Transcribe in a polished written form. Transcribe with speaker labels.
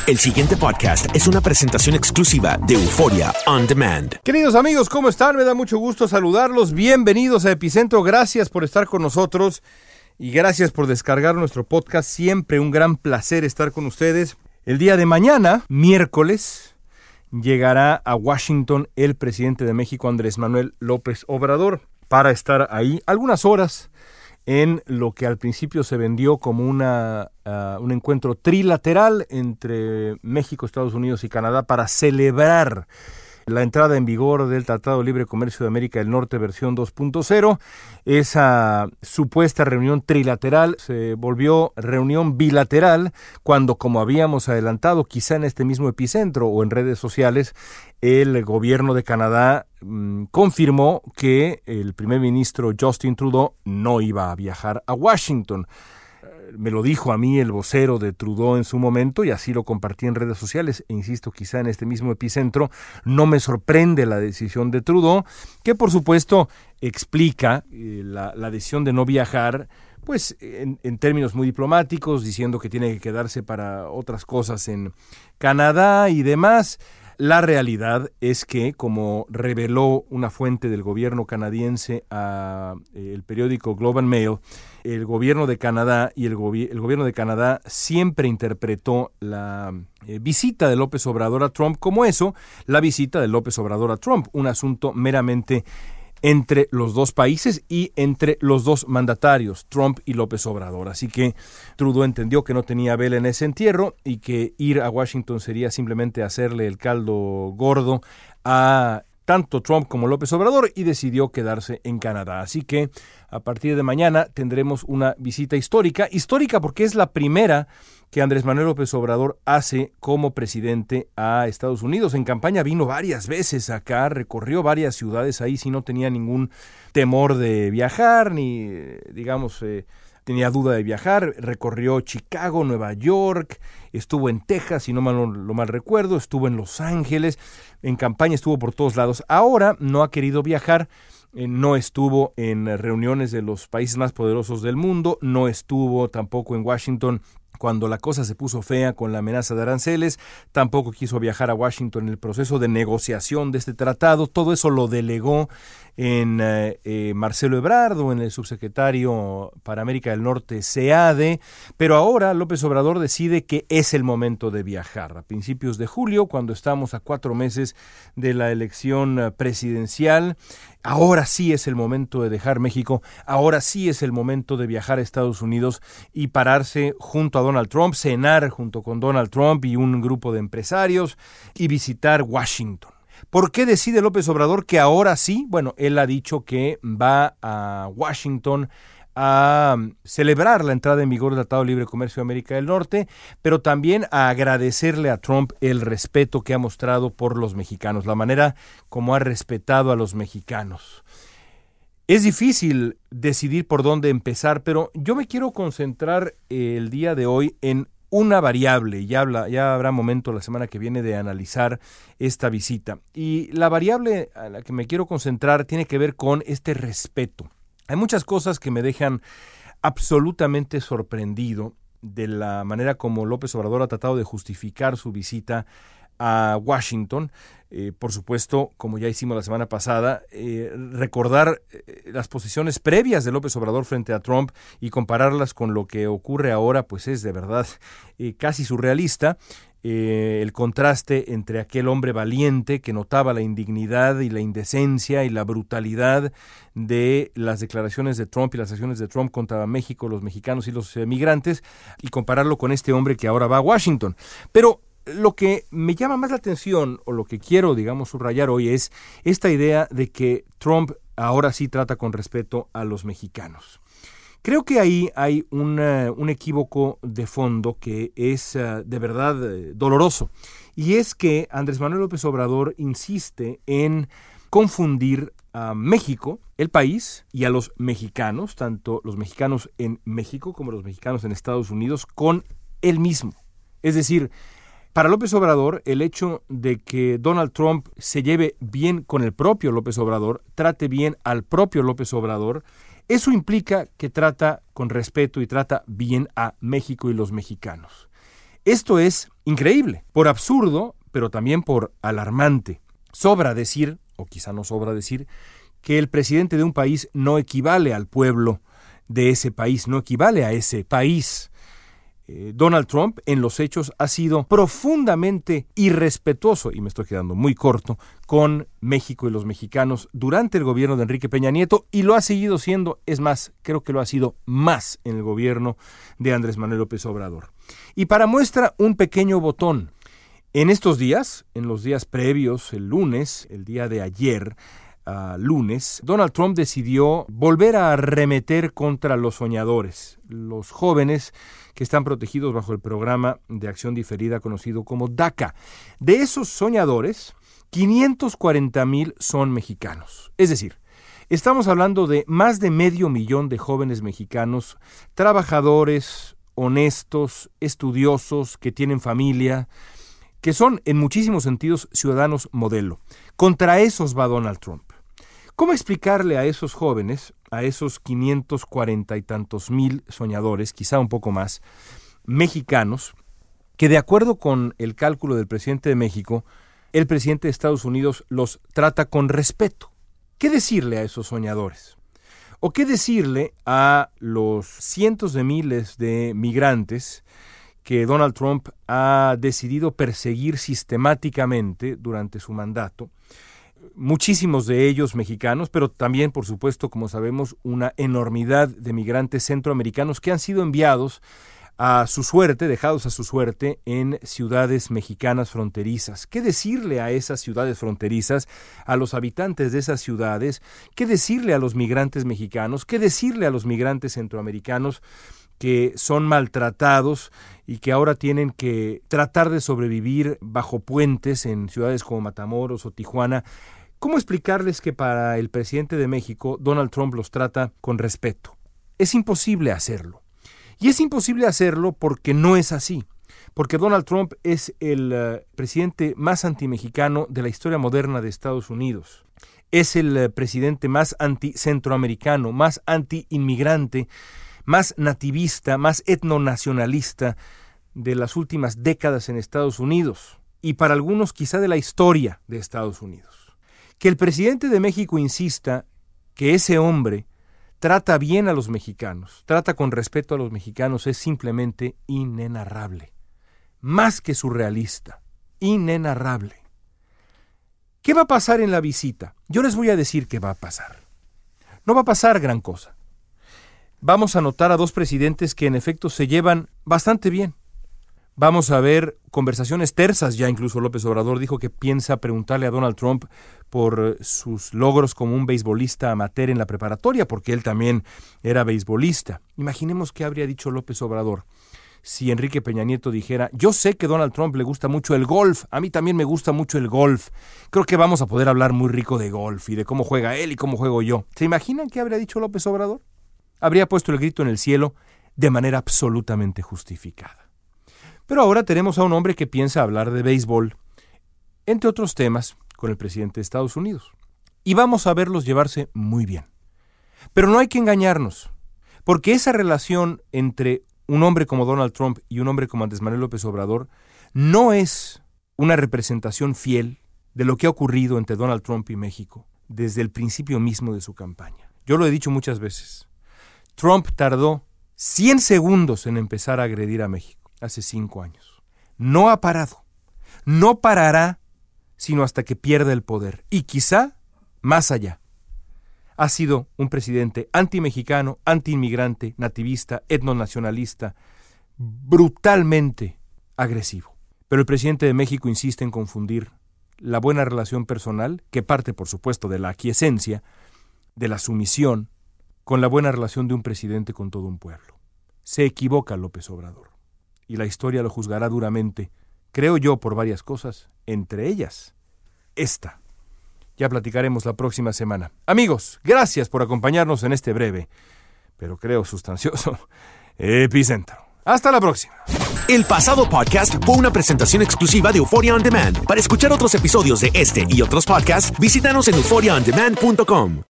Speaker 1: El siguiente podcast es una presentación exclusiva de Euforia On Demand.
Speaker 2: Queridos amigos, ¿cómo están? Me da mucho gusto saludarlos. Bienvenidos a Epicentro. Gracias por estar con nosotros y gracias por descargar nuestro podcast. Siempre un gran placer estar con ustedes. El día de mañana, miércoles, llegará a Washington el presidente de México, Andrés Manuel López Obrador, para estar ahí algunas horas en lo que al principio se vendió como un encuentro trilateral entre México, Estados Unidos y Canadá para celebrar la entrada en vigor del Tratado de Libre Comercio de América del Norte versión 2.0. Esa supuesta reunión trilateral se volvió reunión bilateral cuando, como habíamos adelantado, quizá en este mismo epicentro o en redes sociales, el gobierno de Canadá confirmó que el primer ministro Justin Trudeau no iba a viajar a Washington. Me lo dijo a mí el vocero de Trudeau en su momento y así lo compartí en redes sociales. E insisto, quizá en este mismo epicentro no me sorprende la decisión de Trudeau, que por supuesto explica la decisión de no viajar, pues en términos muy diplomáticos, diciendo que tiene que quedarse para otras cosas en Canadá y demás. La realidad es que, como reveló una fuente del gobierno canadiense a el periódico Globe and Mail, el gobierno de Canadá y el gobierno de Canadá siempre interpretó la visita de López Obrador a Trump como eso, la visita de López Obrador a Trump, un asunto meramente entre los dos países y entre los dos mandatarios, Trump y López Obrador. Así que Trudeau entendió que no tenía vela en ese entierro y que ir a Washington sería simplemente hacerle el caldo gordo a tanto Trump como López Obrador y decidió quedarse en Canadá. Así que a partir de mañana tendremos una visita histórica porque es la primera que Andrés Manuel López Obrador hace como presidente a Estados Unidos. En campaña vino varias veces acá, recorrió varias ciudades, ahí sí no tenía ningún temor de viajar, ni tenía duda de viajar. Recorrió Chicago, Nueva York, estuvo en Texas, si no lo mal recuerdo, estuvo en Los Ángeles, en campaña estuvo por todos lados. Ahora no ha querido viajar. No estuvo en reuniones de los países más poderosos del mundo, no estuvo tampoco en Washington cuando la cosa se puso fea con la amenaza de aranceles, tampoco quiso viajar a Washington en el proceso de negociación de este tratado. Todo eso lo delegó en Marcelo Ebrard, o en el subsecretario para América del Norte, SEADE, pero ahora López Obrador decide que es el momento de viajar. A principios de julio, cuando estamos a 4 meses de la elección presidencial, ahora sí es el momento de dejar México, ahora sí es el momento de viajar a Estados Unidos y pararse junto a Donald Trump, cenar junto con Donald Trump y un grupo de empresarios y visitar Washington. ¿Por qué decide López Obrador que ahora sí? Bueno, él ha dicho que va a Washington a celebrar la entrada en vigor del Tratado de Libre Comercio de América del Norte, pero también a agradecerle a Trump el respeto que ha mostrado por los mexicanos, la manera como ha respetado a los mexicanos. Es difícil decidir por dónde empezar, pero yo me quiero concentrar el día de hoy en una variable. Ya habrá momento la semana que viene de analizar esta visita. Y la variable a la que me quiero concentrar tiene que ver con este respeto. Hay muchas cosas que me dejan absolutamente sorprendido de la manera como López Obrador ha tratado de justificar su visita a Washington. Por supuesto, como ya hicimos la semana pasada, recordar las posiciones previas de López Obrador frente a Trump y compararlas con lo que ocurre ahora, pues es de verdad casi surrealista. El contraste entre aquel hombre valiente que notaba la indignidad y la indecencia y la brutalidad de las declaraciones de Trump y las acciones de Trump contra México, los mexicanos y los migrantes, y compararlo con este hombre que ahora va a Washington. Pero lo que me llama más la atención, o lo que quiero, subrayar hoy, es esta idea de que Trump ahora sí trata con respeto a los mexicanos. Creo que ahí hay un equívoco de fondo que es de verdad doloroso, y es que Andrés Manuel López Obrador insiste en confundir a México, el país, y a los mexicanos, tanto los mexicanos en México como los mexicanos en Estados Unidos, con él mismo. Es decir, para López Obrador, el hecho de que Donald Trump se lleve bien con el propio López Obrador, trate bien al propio López Obrador, eso implica que trata con respeto y trata bien a México y los mexicanos. Esto es increíble, por absurdo, pero también por alarmante. Sobra decir, o quizá no sobra decir, que el presidente de un país no equivale al pueblo de ese país, no equivale a ese país. Donald Trump en los hechos ha sido profundamente irrespetuoso, y me estoy quedando muy corto, con México y los mexicanos durante el gobierno de Enrique Peña Nieto, y lo ha seguido siendo, es más, creo que lo ha sido más en el gobierno de Andrés Manuel López Obrador. Y para muestra, un pequeño botón. En estos días, en los días previos, el lunes, el día de ayer, lunes, Donald Trump decidió volver a arremeter contra los soñadores, los jóvenes que están protegidos bajo el programa de acción diferida conocido como DACA. De esos soñadores, 540,000 son mexicanos. Es decir, estamos hablando de más de 500,000 de jóvenes mexicanos, trabajadores, honestos, estudiosos, que tienen familia, que son en muchísimos sentidos ciudadanos modelo. Contra esos va Donald Trump. ¿Cómo explicarle a esos jóvenes, a esos 540 y tantos mil soñadores, quizá un poco más, mexicanos, que de acuerdo con el cálculo del presidente de México, el presidente de Estados Unidos los trata con respeto? ¿Qué decirle a esos soñadores? ¿O qué decirle a los cientos de miles de migrantes que Donald Trump ha decidido perseguir sistemáticamente durante su mandato? Muchísimos de ellos mexicanos, pero también, por supuesto, como sabemos, una enormidad de migrantes centroamericanos que han sido enviados a su suerte, dejados a su suerte en ciudades mexicanas fronterizas. ¿Qué decirle a esas ciudades fronterizas, a los habitantes de esas ciudades? ¿Qué decirle a los migrantes mexicanos? ¿Qué decirle a los migrantes centroamericanos que son maltratados y que ahora tienen que tratar de sobrevivir bajo puentes en ciudades como Matamoros o Tijuana? ¿Cómo explicarles que para el presidente de México, Donald Trump los trata con respeto? Es imposible hacerlo. Y es imposible hacerlo porque no es así. Porque Donald Trump es el presidente más antimexicano de la historia moderna de Estados Unidos. Es el presidente más anticentroamericano, más anti-inmigrante, más nativista, más etnonacionalista de las últimas décadas en Estados Unidos, y para algunos quizá de la historia de Estados Unidos. Que el presidente de México insista que ese hombre trata bien a los mexicanos, trata con respeto a los mexicanos, es simplemente inenarrable, más que surrealista, inenarrable. ¿Qué va a pasar en la visita? Yo les voy a decir qué va a pasar. No va a pasar gran cosa. Vamos a notar a dos presidentes que en efecto se llevan bastante bien. Vamos a ver conversaciones tersas, ya incluso López Obrador dijo que piensa preguntarle a Donald Trump por sus logros como un beisbolista amateur en la preparatoria, porque él también era beisbolista. Imaginemos qué habría dicho López Obrador si Enrique Peña Nieto dijera: yo sé que a Donald Trump le gusta mucho el golf, a mí también me gusta mucho el golf, creo que vamos a poder hablar muy rico de golf y de cómo juega él y cómo juego yo. ¿Se imaginan qué habría dicho López Obrador? Habría puesto el grito en el cielo de manera absolutamente justificada. Pero ahora tenemos a un hombre que piensa hablar de béisbol, entre otros temas, con el presidente de Estados Unidos. Y vamos a verlos llevarse muy bien. Pero no hay que engañarnos, porque esa relación entre un hombre como Donald Trump y un hombre como Andrés Manuel López Obrador no es una representación fiel de lo que ha ocurrido entre Donald Trump y México desde el principio mismo de su campaña. Yo lo he dicho muchas veces. Trump tardó 100 segundos en empezar a agredir a México hace 5 años. No ha parado. No parará sino hasta que pierda el poder. Y quizá más allá. Ha sido un presidente antimexicano, antiinmigrante, nativista, etnonacionalista, brutalmente agresivo. Pero el presidente de México insiste en confundir la buena relación personal, que parte, por supuesto, de la aquiescencia, de la sumisión, con la buena relación de un presidente con todo un pueblo. Se equivoca López Obrador. Y la historia lo juzgará duramente, creo yo, por varias cosas, entre ellas esta. Ya platicaremos la próxima semana. Amigos, gracias por acompañarnos en este breve, pero creo sustancioso, Epicentro. Hasta la próxima.
Speaker 1: El pasado podcast fue una presentación exclusiva de Euphoria On Demand. Para escuchar otros episodios de este y otros podcasts, visítanos en euphoriaondemand.com.